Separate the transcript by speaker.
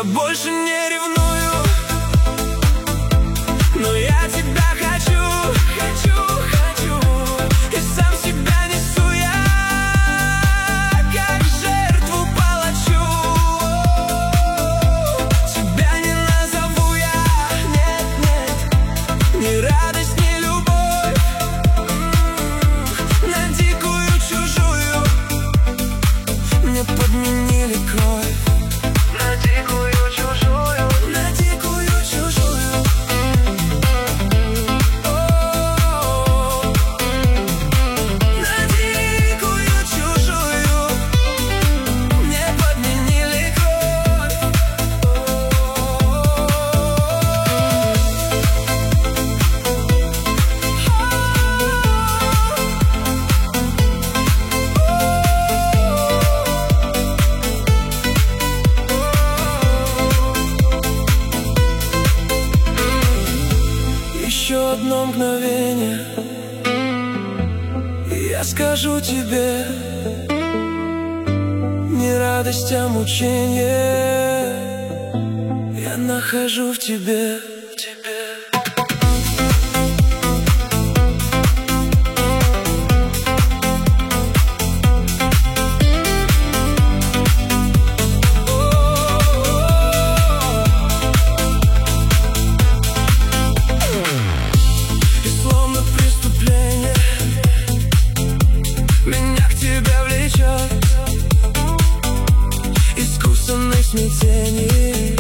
Speaker 1: Я больше не ревную, но я тебя хочу, хочу, хочу. И сам себя несу я, как жертву палачу. Тебя не назову я, нет, нет, ни радость, ни любовь. На дикую чужую мне подменили кровь. На дикую чужую, на дикую чужую. О-о-о. На дикую чужую мне подменили кровь. Еще одно мгновение, и я скажу тебе: не радость, а мучение я нахожу в тебе, в тебе. Меня к тебе влечет искусственное смятение.